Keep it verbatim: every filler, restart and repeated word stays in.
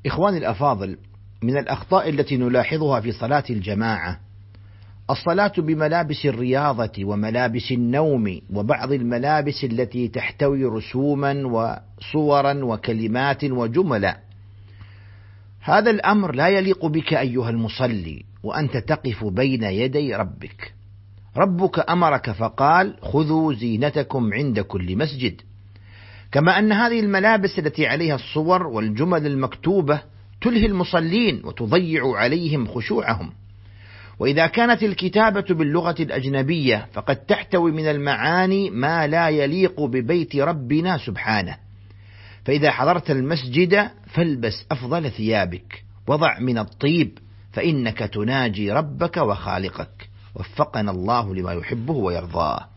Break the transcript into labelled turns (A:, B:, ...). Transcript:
A: إخواني الأفاضل، من الأخطاء التي نلاحظها في صلاة الجماعة الصلاة بملابس الرياضة وملابس النوم وبعض الملابس التي تحتوي رسوما وصورا وكلمات وجملا. هذا الأمر لا يليق بك أيها المصلي وأنت تقف بين يدي ربك. ربك أمرك فقال: خذوا زينتكم عند كل مسجد. كما أن هذه الملابس التي عليها الصور والجمل المكتوبة تلهي المصلين وتضيع عليهم خشوعهم. وإذا كانت الكتابة باللغة الأجنبية فقد تحتوي من المعاني ما لا يليق ببيت ربنا سبحانه. فإذا حضرت المسجد فالبس أفضل ثيابك، وضع من الطيب، فإنك تناجي ربك وخالقك. وفقنا الله لما يحبه ويرضاه.